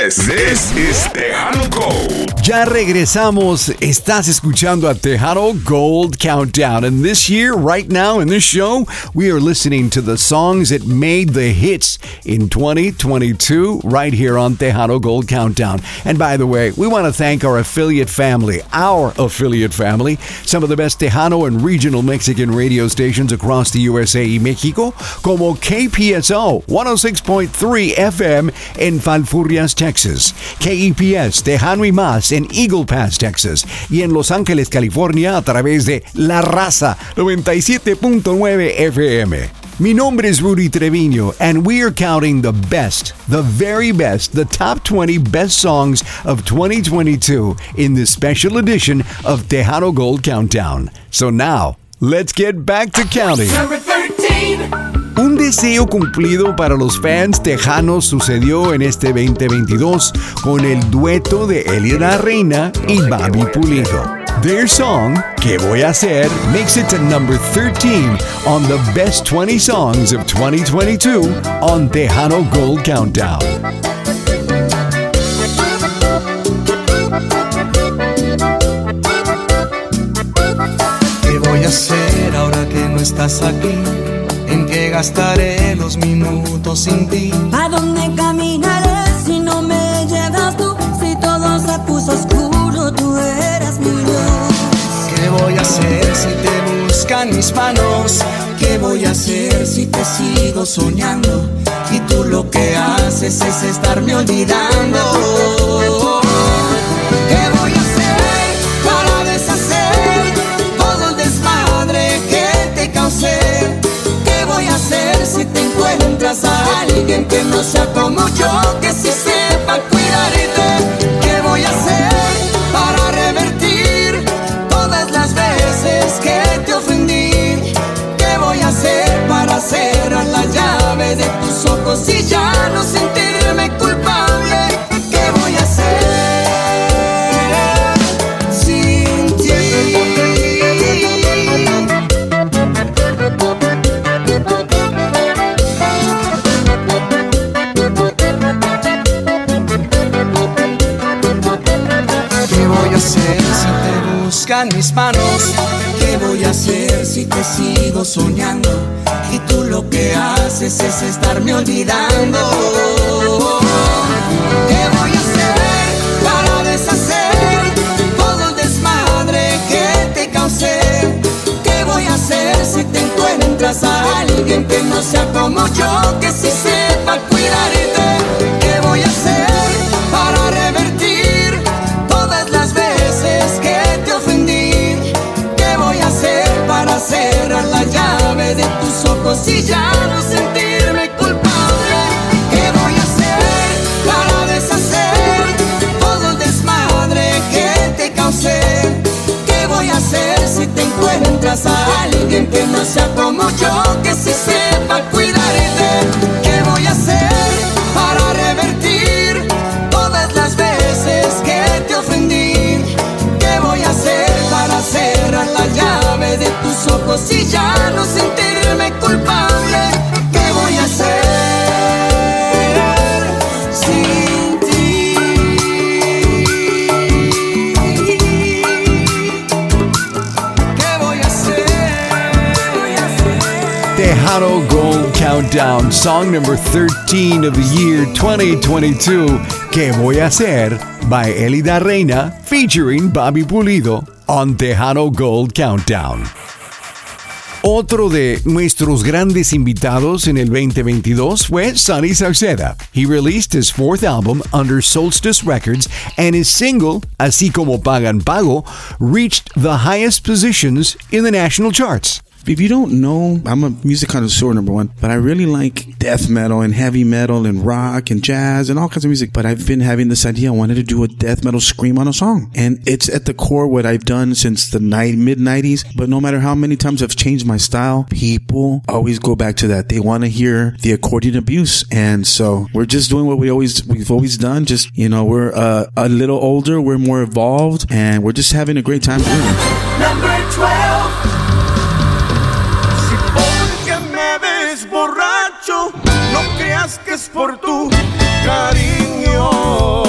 This is Tejano Gold. Ya regresamos. Estás escuchando a Tejano Gold Countdown. And this year, right now in this show, we are listening to the songs that made the hits in 2022 right here on Tejano Gold Countdown. And by the way, we want to thank our affiliate family, some of the best Tejano and regional Mexican radio stations across the USA y Mexico, como KPSO 106.3 FM en Falfurrias, Texas, KEPS Tejano y Más en Eagle Pass, Texas, y en Los Ángeles, California, a través de La Raza 97.9 FM. Mi nombre es Rudy Treviño, and we are counting the best, the very best, the top 20 best songs of 2022 in this special edition of Tejano Gold Countdown. So now, let's get back to counting. Number 13. Un deseo cumplido para los fans tejanos sucedió en este 2022 con el dueto de Elida Reina y Bobby Pulido. Their song, ¿Qué voy a hacer?, makes it to number 13 on the best 20 songs of 2022 on Tejano Gold Countdown. ¿Qué voy a hacer ahora que no estás aquí? ¿En qué gastaré los minutos sin ti? ¿A dónde caminaré si no me llevas tú? Si todo se puso oscuro, tú eras mi luz. ¿Qué voy a hacer si te buscan mis manos? ¿Qué voy a hacer si te sigo soñando? Y tú lo que haces es estarme olvidando. ¿Qué voy a hacer para deshacer todo el desmadre que te causé? ¿Qué voy a hacer si te encuentras a alguien que no sea como yo, que sí sepa cuidarte? ¿Qué voy a hacer para revertir todas las veces que te ofendí? ¿Qué voy a hacer para cerrar la llave de tus ojos y ya no sentirme culpable? ¿Qué voy a hacer sin ti? ¿Qué voy a hacer si te buscan mis manos? ¿Qué voy a hacer si te sigo soñando? Y tú lo que haces es estarme olvidando. ¿Qué voy a hacer para deshacer todo el desmadre que te causé? ¿Qué voy a hacer si te encuentras a alguien que no sea como yo, que sí sepa cuidarte? ¿Qué voy a hacer para revertir todas las veces que te ofendí? ¿Qué voy a hacer para cerrar la llave de tus ojos y ya no sentirme culpable? ¿Qué voy a hacer para deshacer todo el desmadre que te causé? ¿Qué voy a hacer si te encuentras a alguien que no sea como yo, que sí sepa cuidarte? ¿Qué voy a hacer para revertir todas las veces que te ofendí? ¿Qué voy a hacer para cerrar la llave de tus ojos y ya no sentirme culpable? ¿Qué voy a hacer sin ti? ¿Qué voy a hacer? Tejano Gold Countdown, song number 13 of the year 2022, ¿Qué voy a hacer?, by Elida Reina, featuring Bobby Pulido on Tejano Gold Countdown. Otro de nuestros grandes invitados en el 2022 fue Sonny Sauceda. He released his fourth album under Solstice Records, and his single, Así Como Pagan Pago, reached the highest positions in the national charts. If you don't know, I'm a music connoisseur, number one, but I really like death metal and heavy metal and rock and jazz and all kinds of music. But I've been having this idea. I wanted to do a death metal scream on a song. And it's at the core what I've done since the mid-90s. But no matter how many times I've changed my style, people always go back to that. They want to hear the accordion abuse. And so we're just doing what we've always done. Just, we're a little older, we're more evolved, and we're just having a great time doing it. Number 12. Borracho, no creas que es por tu cariño.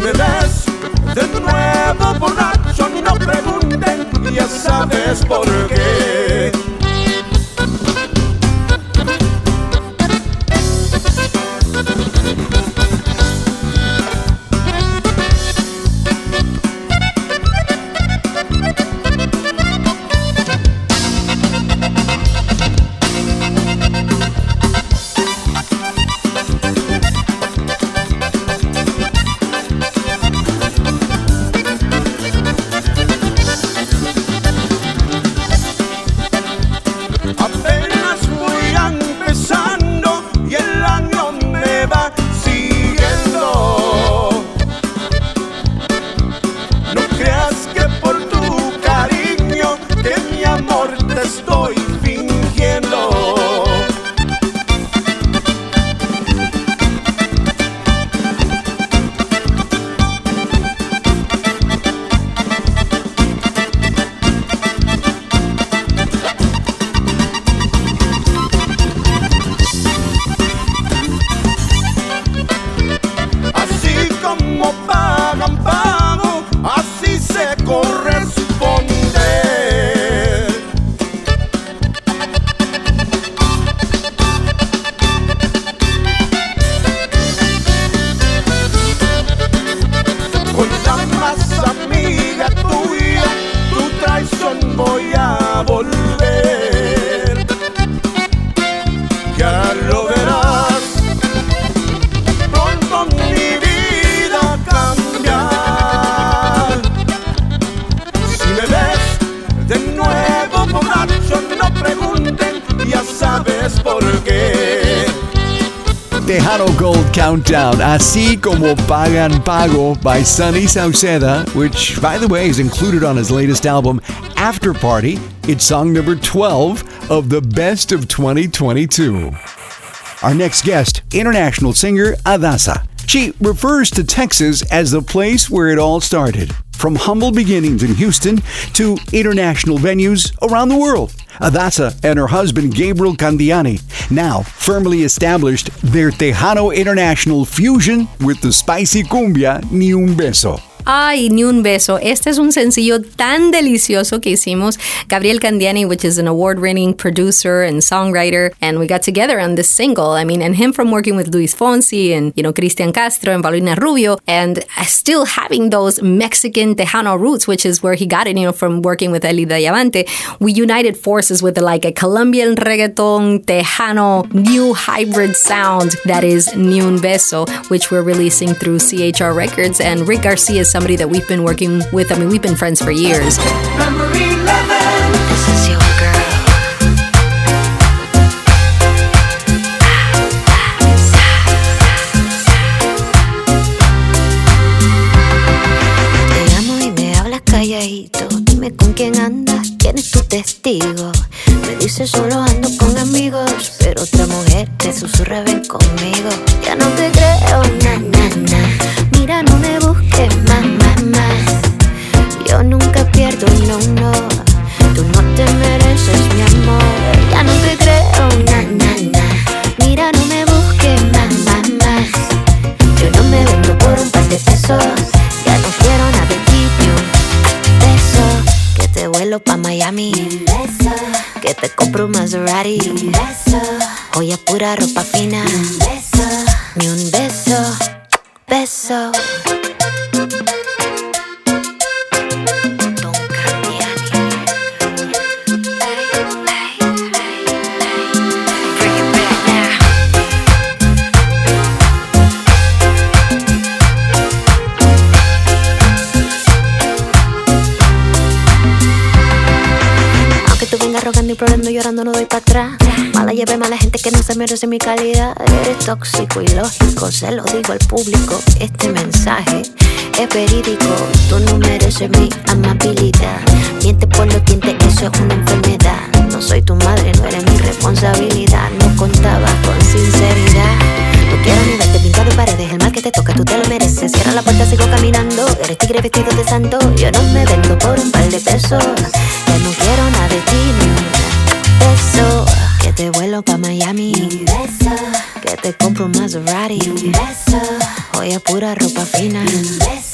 me ves de nuevo borracho, no pregunten, ya sabes por qué. Tejano Gold Countdown, Así Como Pagan Pago by Sonny Sauceda, which, by the way, is included on his latest album, After Party. It's song number 12 of the Best of 2022. Our next guest, international singer Adasa. She refers to Texas as the place where it all started, from humble beginnings in Houston to international venues around the world. Adasa and her husband Gabriel Candiani, now firmly established their Tejano International fusion with the spicy cumbia Ni Un Beso. Ay, Ni Un Beso. Este es un sencillo tan delicioso que hicimos. Gabriel Candiani, which is an award-winning producer and songwriter, and we got together on this single. I mean, and him from working with Luis Fonsi and, Cristian Castro and Paulina Rubio, and still having those Mexican Tejano roots, which is where he got it, from working with Eli Diamante. We united forces with like a Colombian reggaeton Tejano new hybrid sound that is Ni Un Beso, which we're releasing through CHR Records. And Rick Garcia is somebody that we've been working with. I mean, we've been friends for years. Memory Levin. This is your girl. Te llamo y me hablas calladito. Dime con quién andas, quién es tu testigo. Me dices solo ando con amigos, pero otra mujer te susurra ven conmigo. Ya no te creo, Mira, no me busques más. Yo nunca pierdo, no. Tú no te mereces mi amor. Ya no te creo, Mira, no me busques más. Yo no me vendo por un par de pesos. Ya no quiero nada de ti, ni un beso. Que te vuelo pa' Miami. Beso. Que te compro un Maserati. Beso. Joya pura, ropa fina. Beso. Ni un beso. Beso. Rogando y implorando, llorando, no doy para atrás. Mala lleve, mala gente que no se merece mi calidad. Eres tóxico y lógico, se lo digo al público. Este mensaje es verídico. Tú no mereces mi amabilidad. Miente por los dientes, eso es una enfermedad. No soy tu madre, no eres mi responsabilidad. No contabas con sinceridad. No quiero ni verte pintado en paredes. El mal que te toca, tú te lo mereces. Cierra la puerta, sigo caminando. Eres tigre vestido de santo. Yo no me vendo por un par de pesos. Ya no quiero nada de ti, ni un beso. Que te vuelo pa' Miami. Beso. Que te compro un Maserati. Beso. Joya pura, ropa fina. Beso.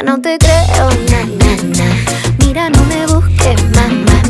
no te creo, mira, no me busques más.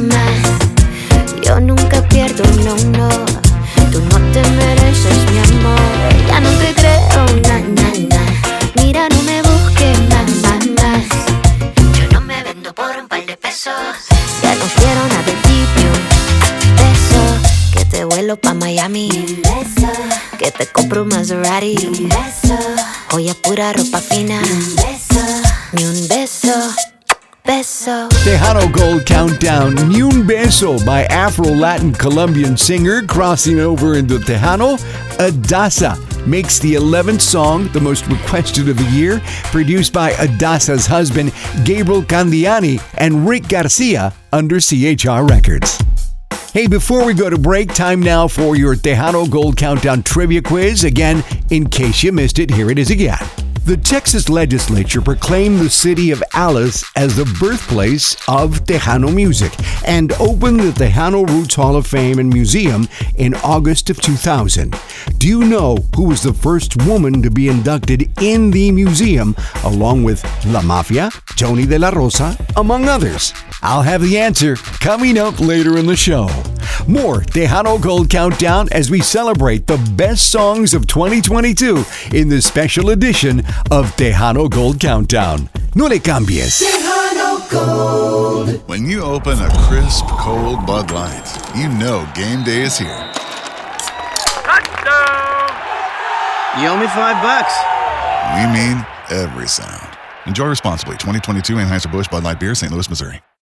Yo nunca pierdo, no. Tú no te mereces mi amor. Ya no te creo, mira, no me busques más. Yo no me vendo por un par de pesos. Ya no quiero nada de ti, un beso. Que te vuelo pa' Miami, un beso. Que te compro un Maserati, un beso. Joya pura, ropa fina, un beso. Ni un beso. Tejano Gold Countdown, Ni Un Beso by Afro-Latin Colombian singer crossing over into Tejano. Adasa makes the 11th song, the most requested of the year, produced by Adasa's husband, Gabriel Candiani, and Rick Garcia under CHR Records. Hey, before we go to break, time now for your Tejano Gold Countdown trivia quiz. Again, in case you missed it, here it is again. The Texas legislature proclaimed the city of Alice as the birthplace of Tejano music and opened the Tejano Roots Hall of Fame and Museum in August of 2000. Do you know who was the first woman to be inducted in the museum, along with La Mafia, Tony de la Rosa, among others? I'll have the answer coming up later in the show. More Tejano Gold Countdown as we celebrate the best songs of 2022 in this special edition of Tejano Gold Countdown. No le cambies. Tejano Gold. When you open a crisp, cold Bud Light, you know game day is here. Touchdown! You owe me $5. We mean every sound. Enjoy responsibly. 2022 Anheuser-Busch Bud Light Beer, St. Louis, Missouri.